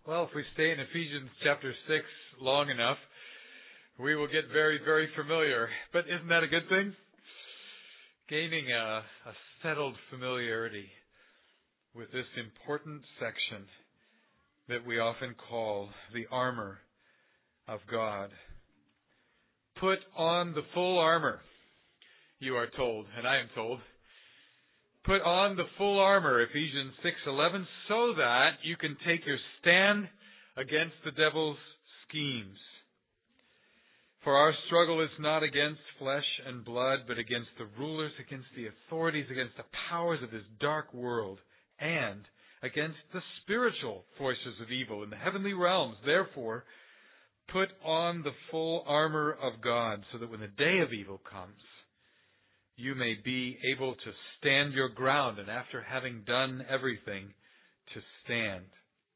Well, if we stay in Ephesians chapter 6 long enough, we will get very, very familiar. But isn't that a good thing? Gaining a settled familiarity with this important section that we often call the armor of God. Put on the full armor, you are told, and I am told. Put on the full armor, Ephesians 6:11, so that you can take your stand against the devil's schemes. For our struggle is not against flesh and blood, but against the rulers, against the authorities, against the powers of this dark world, and against the spiritual forces of evil in the heavenly realms. Therefore, put on the full armor of God, so that when the day of evil comes, you may be able to stand your ground, and after having done everything, to stand.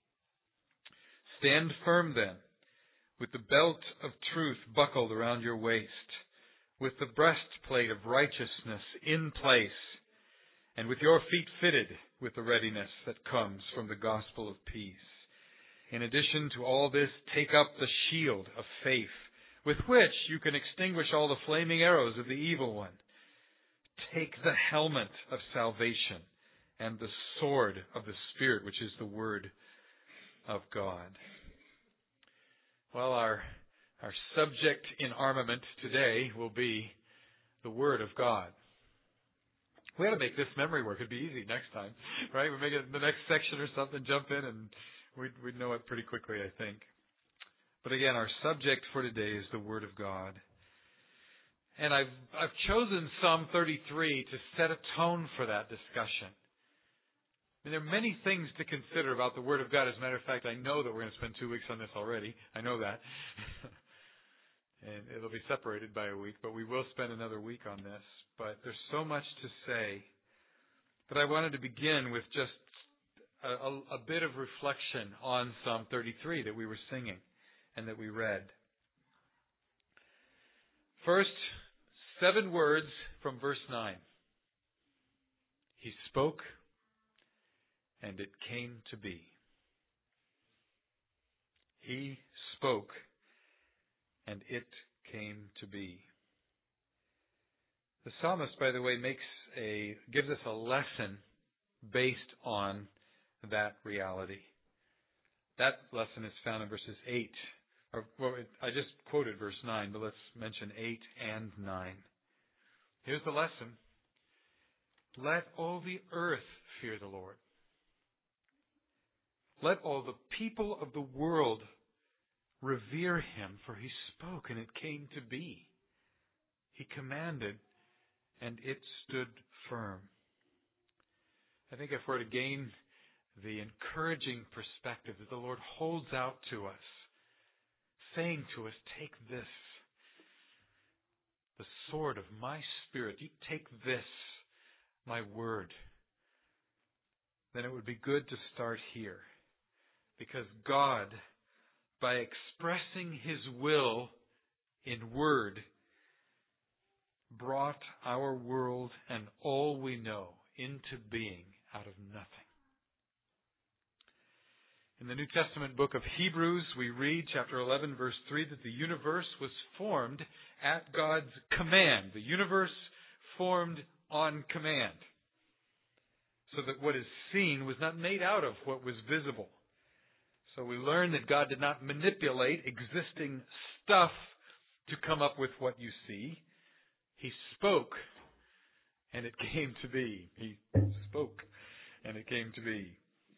Stand firm then, with the belt of truth buckled around your waist, with the breastplate of righteousness in place, and with your feet fitted with the readiness that comes from the gospel of peace. In addition to all this, take up the shield of faith, with which you can extinguish all the flaming arrows of the evil one. Take the helmet of salvation and the sword of the Spirit, which is the Word of God. Well, our subject in armament today will be the Word of God. We ought to make this memory work. It'd be easy next time, right? We make it the next section or something, jump in, and we'd know it pretty quickly, I think. But again, our subject for today is the Word of God. And I've chosen Psalm 33 to set a tone for that discussion. I mean, there are many things to consider about the Word of God. As a matter of fact, I know that we're going to spend 2 weeks on this already. I know that. And it'll be separated by a week, but we will spend another week on this. But there's so much to say. But I wanted to begin with just a bit of reflection on Psalm 33 that we were singing and that we read. First, 7 words from verse 9. He spoke, and it came to be. He spoke, and it came to be. The psalmist, by the way, gives us a lesson based on that reality. That lesson is found in verses 8. I just quoted verse 9, but let's mention 8 and 9. Here's the lesson. Let all the earth fear the Lord. Let all the people of the world revere Him, for He spoke and it came to be. He commanded and it stood firm. I think if we're to gain the encouraging perspective that the Lord holds out to us, saying to us, take this, the sword of my Spirit, you take this, my word, then it would be good to start here. Because God, by expressing His will in word, brought our world and all we know into being out of nothing. In the New Testament book of Hebrews, we read, chapter 11, verse 3, that the universe was formed at God's command. The universe formed on command. So that what is seen was not made out of what was visible. So we learn that God did not manipulate existing stuff to come up with what you see. He spoke, and it came to be. He spoke, and it came to be.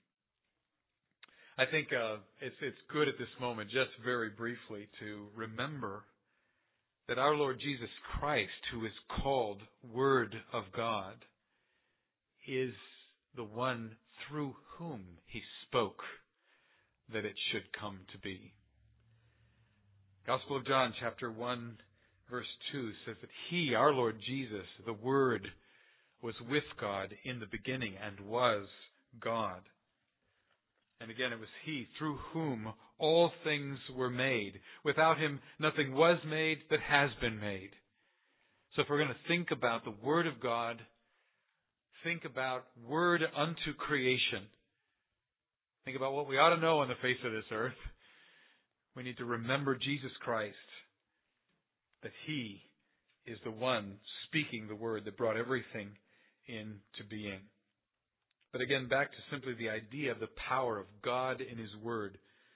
I think it's good at this moment, just very briefly, to remember that our Lord Jesus Christ, who is called Word of God, is the one through whom He spoke that it should come to be. Gospel of John, chapter 1, verse 2 says that He, our Lord Jesus, the Word, was with God in the beginning and was God. And again, it was He through whom all things were made. Without Him, nothing was made that has been made. So if we're going to think about the Word of God, think about Word unto creation, Think about what we ought to know on the face of this earth. We need to remember Jesus Christ, that He is the one speaking the word that brought everything into being. But again, back to simply the idea of the power of God in His Word.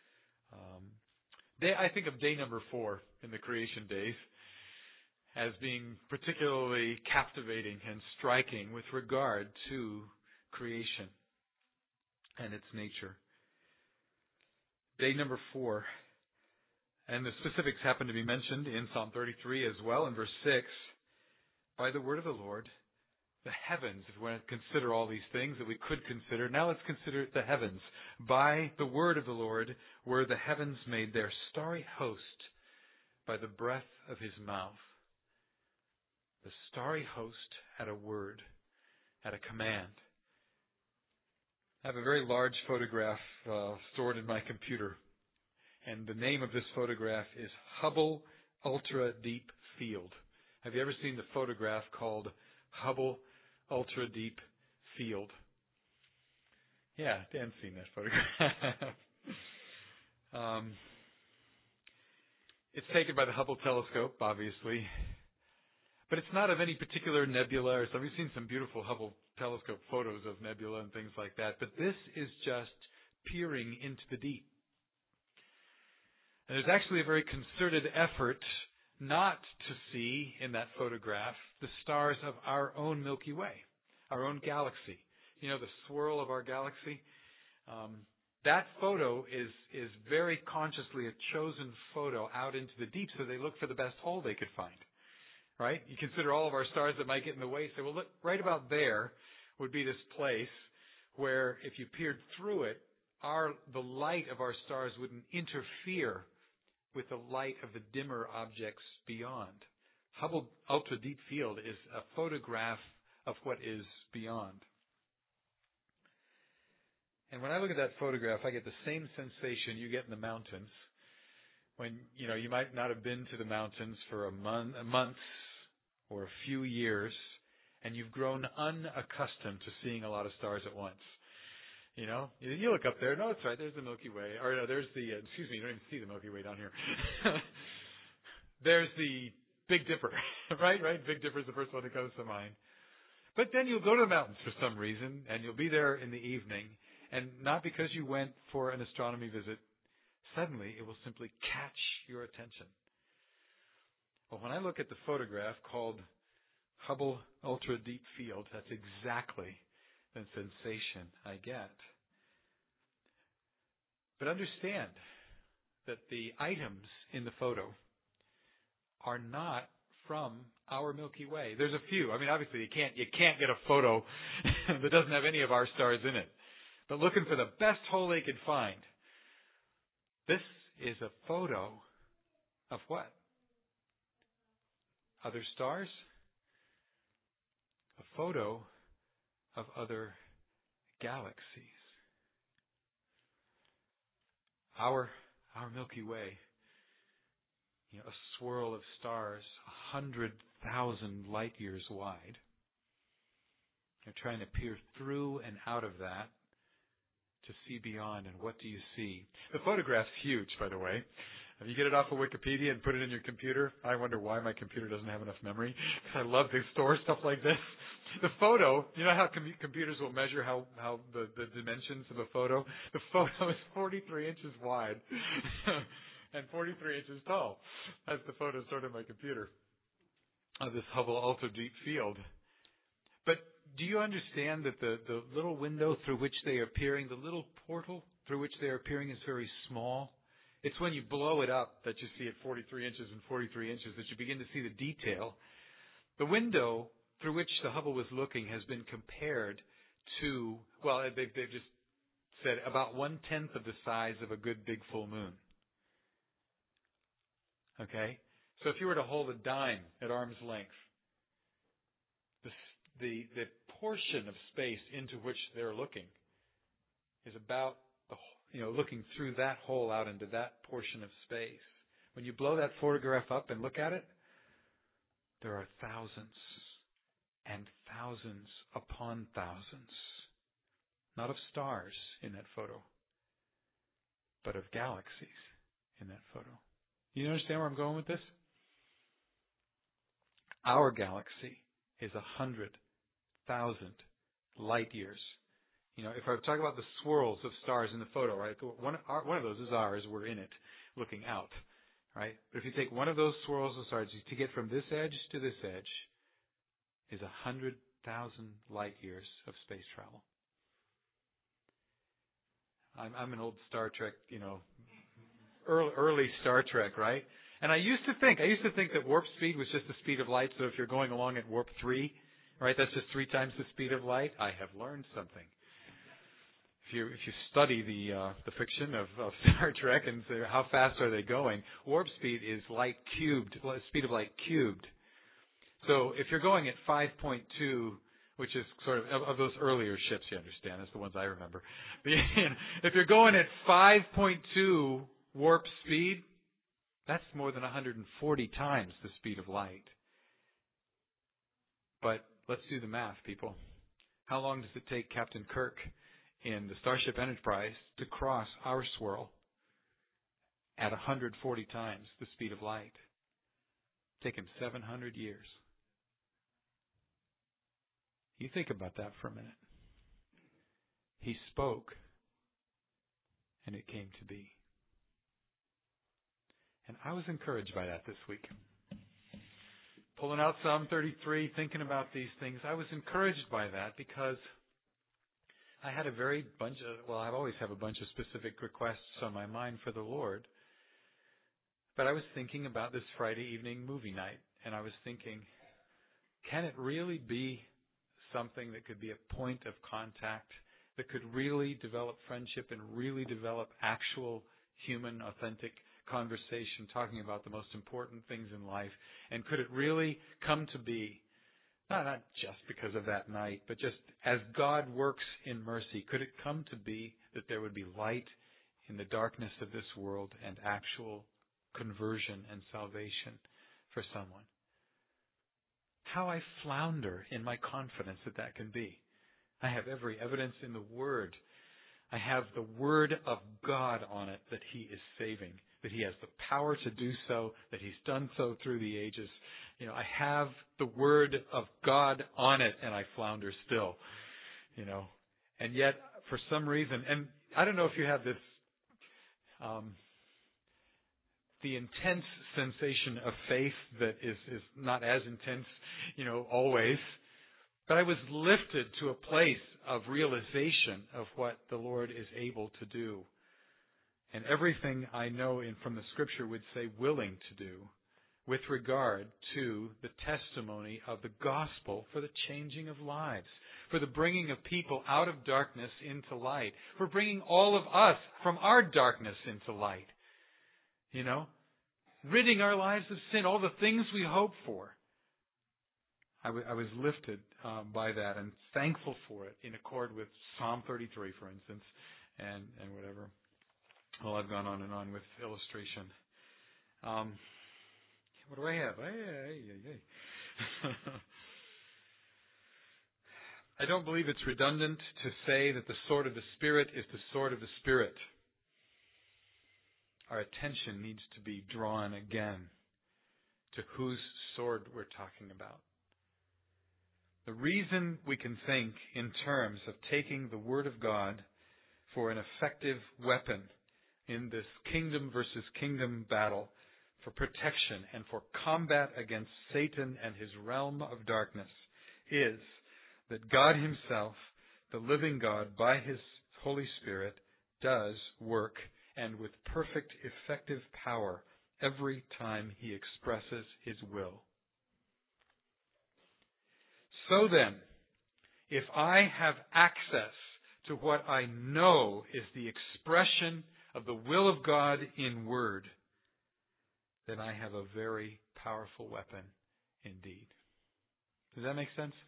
I think of day number 4 in the creation days as being particularly captivating and striking with regard to creation and its nature. Day number 4, and the specifics happen to be mentioned in Psalm 33 as well in verse 6. By the word of the Lord, the heavens, if we want to consider all these things that we could consider, now let's consider the heavens. By the word of the Lord were the heavens made, their starry host by the breath of His mouth. The starry host had a word, had a command. I have a very large photograph stored in my computer, and the name of this photograph is Hubble Ultra Deep Field. Have you ever seen the photograph called Hubble Ultra Deep Field? Yeah, Dan's seen that photograph. It's taken by the Hubble telescope, obviously. But it's not of any particular nebula or something. We've seen some beautiful Hubble telescope photos of nebula and things like that. But this is just peering into the deep. And there's actually a very concerted effort not to see in that photograph the stars of our own Milky Way, our own galaxy. You know, the swirl of our galaxy? That photo is very consciously a chosen photo out into the deep, so they look for the best hole they could find. Right? You consider all of our stars that might get in the way. Say, well, look, right about there would be this place where if you peered through it, the light of our stars wouldn't interfere with the light of the dimmer objects beyond. Hubble Ultra Deep Field is a photograph of what is beyond. And when I look at that photograph, I get the same sensation you get in the mountains. When, you might not have been to the mountains for a month or a few years, and you've grown unaccustomed to seeing a lot of stars at once. You look up there, no, it's right, there's the Milky Way. Or no, there's you don't even see the Milky Way down here. There's the Big Dipper, right? Big Dipper is the first one that comes to mind. But then you'll go to the mountains for some reason, and you'll be there in the evening, and not because you went for an astronomy visit, suddenly it will simply catch your attention. Well, when I look at the photograph called Hubble Ultra Deep Field, that's exactly the sensation I get. But understand that the items in the photo are not from our Milky Way. There's a few. I mean, obviously you can't get a photo that doesn't have any of our stars in it. But looking for the best hole they could find. This is a photo of what? Other stars? A photo of other galaxies. Our Milky Way, a swirl of stars 100,000 light years wide. You're trying to peer through and out of that to see beyond, and what do you see? The photograph's huge, by the way. If you get it off of Wikipedia and put it in your computer, I wonder why my computer doesn't have enough memory, because I love to store stuff like this. The photo, you know how computers will measure how the dimensions of a photo? The photo is 43 inches wide and 43 inches tall. That's the photo stored in my computer of this Hubble Ultra Deep Field. But do you understand that the little window through which they are peering, the little portal through which they are peering is very small? It's when you blow it up that you see it 43 inches and 43 inches that you begin to see the detail. The window through which the Hubble was looking has been compared to, well, they've just said about 1/10 of the size of a good big full moon. Okay? So if you were to hold a dime at arm's length, the portion of space into which they're looking is about looking through that hole out into that portion of space. When you blow that photograph up and look at it, there are thousands and thousands upon thousands, not of stars in that photo, but of galaxies in that photo. You understand where I'm going with this? Our galaxy is 100,000 light years. You know, if I talk about the swirls of stars in the photo, right? One of those is ours. We're in it, looking out, right? But if you take one of those swirls of stars, to get from this edge to this edge is 100,000 light years of space travel. I'm an old Star Trek, you know, early Star Trek, right? And I used to think that warp speed was just the speed of light. So if you're going along at warp 3, right, that's just 3 times the speed of light. I have learned something. If you study the fiction of Star Trek and say how fast are they going, warp speed is light cubed, speed of light cubed. So if you're going at 5.2, which is sort of those earlier ships, you understand, that's the ones I remember. If you're going at 5.2 warp speed, that's more than 140 times the speed of light. But let's do the math, people. How long does it take Captain Kirk in the Starship Enterprise to cross our swirl at 140 times the speed of light? Take him 700 years. You think about that for a minute. He spoke, and it came to be. And I was encouraged by that this week. Pulling out Psalm 33, thinking about these things, I was encouraged by that because I had I always have a bunch of specific requests on my mind for the Lord. But I was thinking about this Friday evening movie night, and I was thinking, can it really be something that could be a point of contact, that could really develop friendship and really develop actual human, authentic conversation, talking about the most important things in life? And could it really come to be, not just because of that night, but just as God works in mercy, could it come to be that there would be light in the darkness of this world and actual conversion and salvation for someone? How I flounder in my confidence that that can be. I have every evidence in the Word. I have the Word of God on it that He is saving, that He has the power to do so, that He's done so through the ages. You know, I have the Word of God on it, and I flounder still. You know, and yet for some reason, and I don't know if you have this, the intense sensation of faith that is not as intense, you know, always. But I was lifted to a place of realization of what the Lord is able to do. And everything I know from the Scripture would say willing to do with regard to the testimony of the gospel for the changing of lives, for the bringing of people out of darkness into light, for bringing all of us from our darkness into light. You know, ridding our lives of sin, all the things we hope for. I was lifted by that and thankful for it in accord with Psalm 33, for instance, and whatever. Well, I've gone on and on with illustration. What do I have? I don't believe it's redundant to say that the sword of the Spirit is the sword of the Spirit. Our attention needs to be drawn again to whose sword we're talking about. The reason we can think in terms of taking the Word of God for an effective weapon in this kingdom versus kingdom battle for protection and for combat against Satan and his realm of darkness is that God Himself, the living God, by His Holy Spirit, does work, and with perfect effective power every time He expresses His will. So then, if I have access to what I know is the expression of the will of God in word, then I have a very powerful weapon indeed. Does that make sense?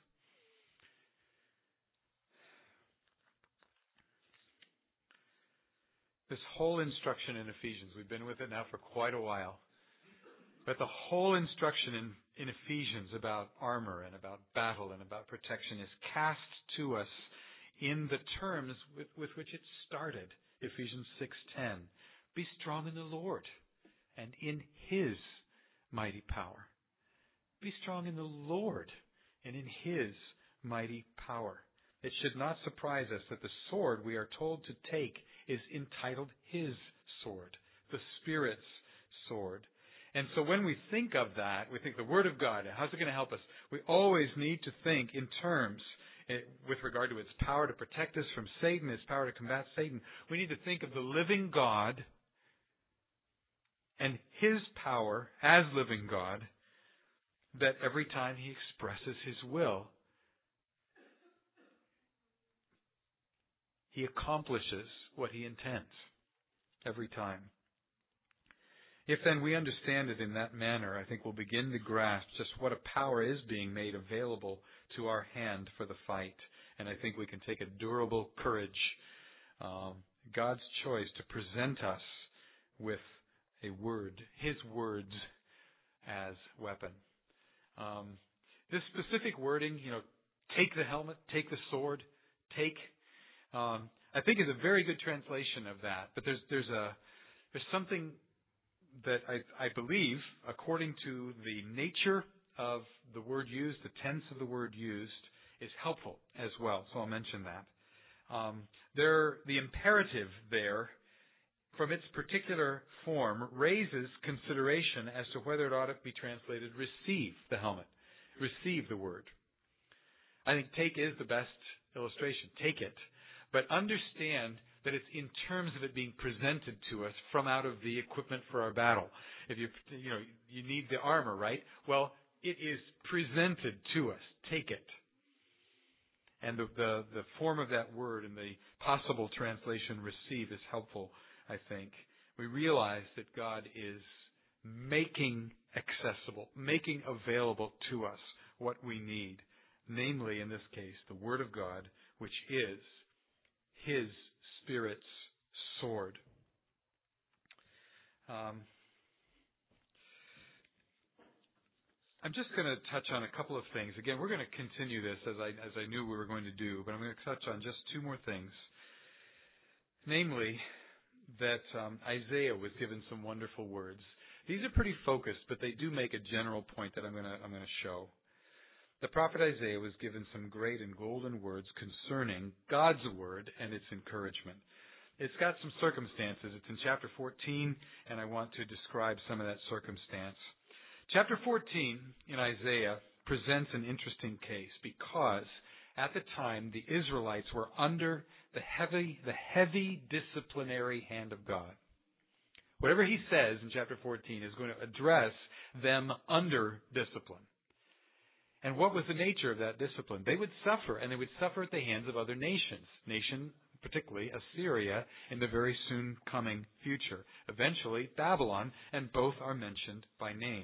This whole instruction in Ephesians, we've been with it now for quite a while. But the whole instruction in Ephesians about armor and about battle and about protection is cast to us in the terms with which it started, Ephesians 6:10, Be strong in the Lord and in His mighty power. Be strong in the Lord and in His mighty power. It should not surprise us that the sword we are told to take is entitled His sword, the Spirit's sword. And so when we think of that, we think the Word of God, how's it going to help us? We always need to think in terms, with regard to its power to protect us from Satan, its power to combat Satan. We need to think of the living God and His power as living God, that every time He expresses His will, He accomplishes what He intends every time. If then we understand it in that manner, I think we'll begin to grasp just what a power is being made available to our hand for the fight. And I think we can take a durable courage, God's choice to present us with a word, His words as weapon. This specific wording, take the helmet, take the sword, take, I think is a very good translation of that. But there's something that I believe, according to the nature of the word used, the tense of the word used, is helpful as well. So I'll mention that. The imperative there, from its particular form, raises consideration as to whether it ought to be translated receive the helmet, receive the word. I think take is the best illustration. Take it. But understand that it's in terms of it being presented to us from out of the equipment for our battle. If you need the armor, right? Well, it is presented to us. Take it. And the form of that word and the possible translation receive is helpful, I think. We realize that God is making accessible, making available to us what we need. Namely, in this case, the Word of God, which is His Spirit's sword. I'm just going to touch on a couple of things. Again, we're going to continue this as I knew we were going to do, but I'm going to touch on just two more things. Namely, that Isaiah was given some wonderful words. These are pretty focused, but they do make a general point that I'm going to show. The prophet Isaiah was given some great and golden words concerning God's word and its encouragement. It's got some circumstances. It's in chapter 14, and I want to describe some of that circumstance. Chapter 14 in Isaiah presents an interesting case because at the time the Israelites were under the heavy disciplinary hand of God. Whatever He says in chapter 14 is going to address them under discipline. And what was the nature of that discipline? They would suffer, and they would suffer at the hands of other nations, particularly Assyria, in the very soon coming future. Eventually, Babylon, and both are mentioned by name.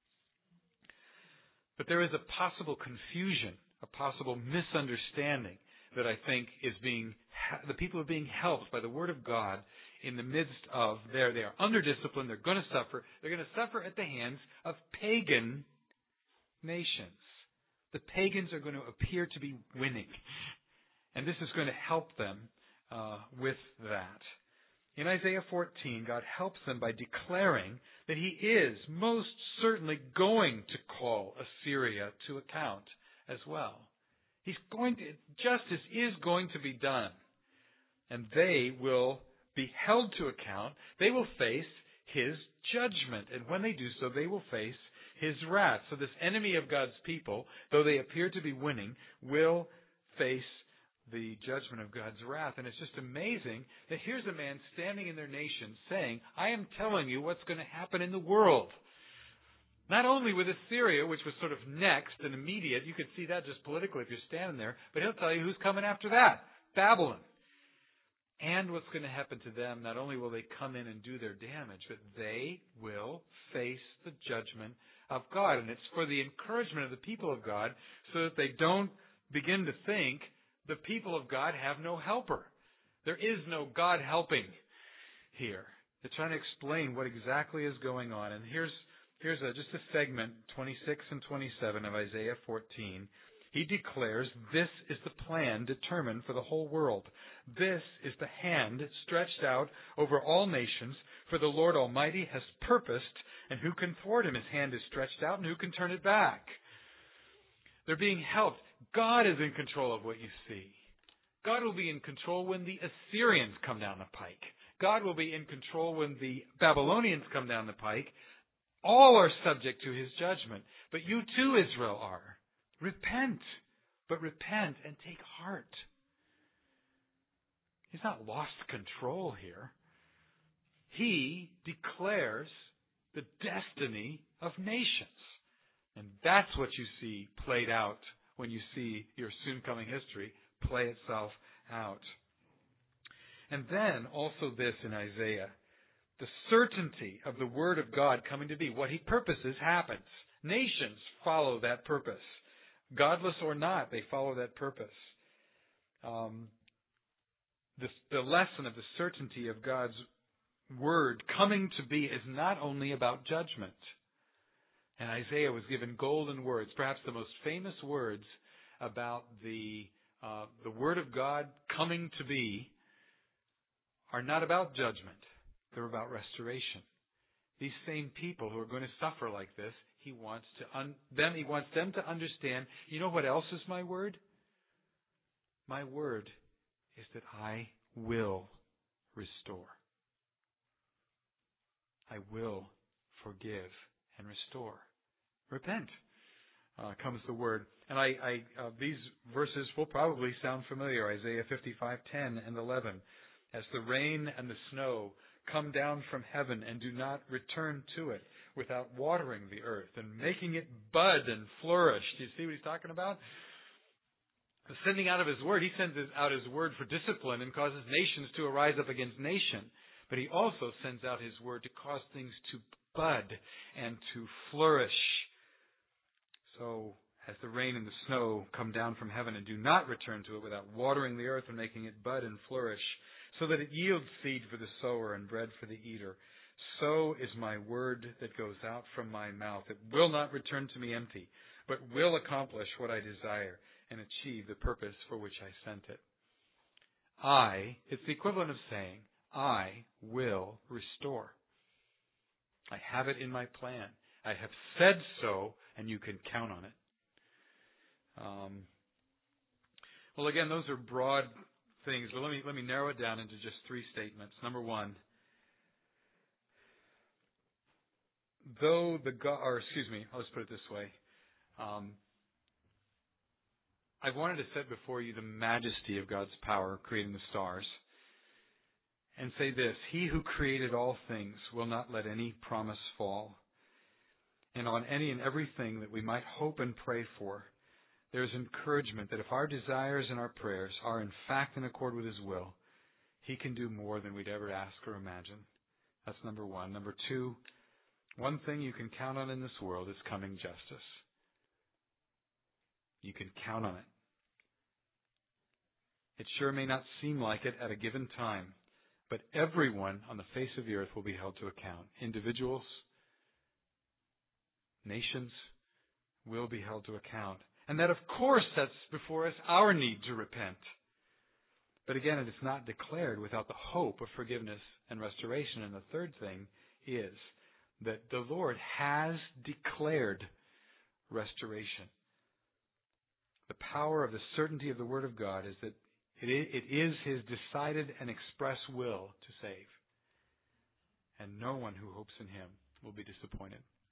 But there is a possible confusion, a possible misunderstanding that I think is the people are being helped by the Word of God in the midst of they are under discipline, they're going to suffer. They're going to suffer at the hands of pagan nations. The pagans are going to appear to be winning. And this is going to help them with that. In Isaiah 14, God helps them by declaring that He is most certainly going to call Assyria to account as well. Justice is going to be done. And they will be held to account. They will face His judgment. And when they do so, they will face His wrath. So this enemy of God's people, though they appear to be winning, will face the judgment of God's wrath. And it's just amazing that here's a man standing in their nation saying, I am telling you what's going to happen in the world. Not only with Assyria, which was sort of next and immediate, you could see that just politically if you're standing there, but He'll tell you who's coming after that, Babylon. And what's going to happen to them, not only will they come in and do their damage, but they will face the judgment of God. And it's for the encouragement of the people of God so that they don't begin to think the people of God have no helper. There is no God helping here. They're trying to explain what exactly is going on. And here's just a segment, 26 and 27 of Isaiah 14. He declares this is the plan determined for the whole world. This is the hand stretched out over all nations, for the Lord Almighty has purposed, and who can thwart him? His hand is stretched out, and who can turn it back? They're being helped. God is in control of what you see. God will be in control when the Assyrians come down the pike. God will be in control when the Babylonians come down the pike. All are subject to his judgment. But you too, Israel, are. Repent, but repent and take heart. He's not lost control here. He declares the destiny of nations. And that's what you see played out when you see your soon coming history play itself out. And then also this in Isaiah, the certainty of the Word of God coming to be. What he purposes happens. Nations follow that purpose. Godless or not, they follow that purpose. The lesson of the certainty of God's Word coming to be is not only about judgment. And Isaiah was given golden words, perhaps the most famous words about the Word of God coming to be are not about judgment. They're about restoration. These same people who are going to suffer like this, he wants them to understand, you know what else is my word? My word is that I will restore. I will forgive and restore. Repent, comes the word. And these verses will probably sound familiar. Isaiah 55:10 and 11. As the rain and the snow come down from heaven and do not return to it without watering the earth and making it bud and flourish. Do you see what he's talking about? The sending out of his word. He sends out his word for discipline and causes nations to arise up against nation. But he also sends out his word to cause things to bud and to flourish. So, as the rain and the snow come down from heaven and do not return to it without watering the earth and making it bud and flourish, so that it yields seed for the sower and bread for the eater, so is my word that goes out from my mouth. It will not return to me empty, but will accomplish what I desire and achieve the purpose for which I sent it. It's the equivalent of saying, I will restore. I have it in my plan. I have said so, and you can count on it. Well, again, those are broad things, but let me narrow it down into just three statements. Number one, I'll just put it this way. I've wanted to set before you the majesty of God's power creating the stars and say this: He who created all things will not let any promise fall. And on any and everything that we might hope and pray for, there is encouragement that if our desires and our prayers are in fact in accord with His will, He can do more than we'd ever ask or imagine. That's number one. Number two, one thing you can count on in this world is coming justice. You can count on it. It sure may not seem like it at a given time, but everyone on the face of the earth will be held to account. Individuals, nations will be held to account. And that, of course, sets before us our need to repent. But again, it is not declared without the hope of forgiveness and restoration. And the third thing is that the Lord has declared restoration. The power of the certainty of the Word of God is that it is His decided and express will to save. And no one who hopes in Him will be disappointed.